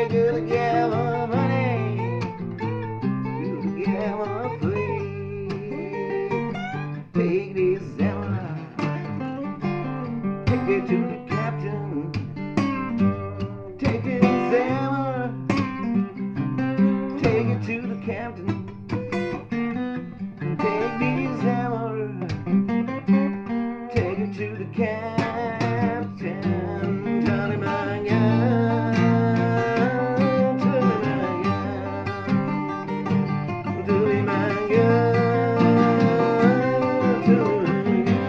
good to give her money, good to give her free. Take this hammer, take it to the captain. Take this hammer, take it to the captain. Take this hammer, take it to the captain. Johnny, my gun, Johnny, my gun, Johnny, my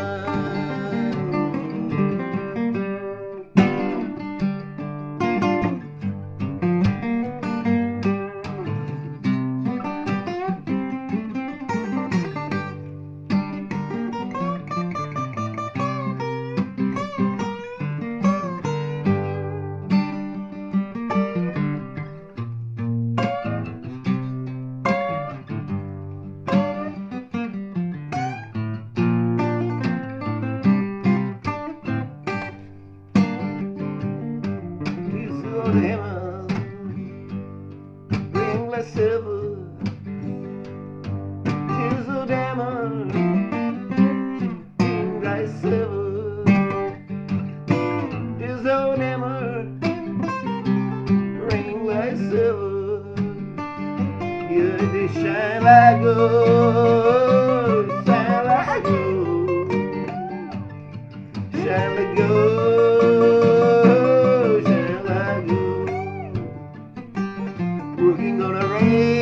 hammer, ring like silver. Chiseled hammer, ring like silver. Chiseled hammer, ring like silver. Yeah, they shine like gold, shine like gold, shine like gold. Working on a range.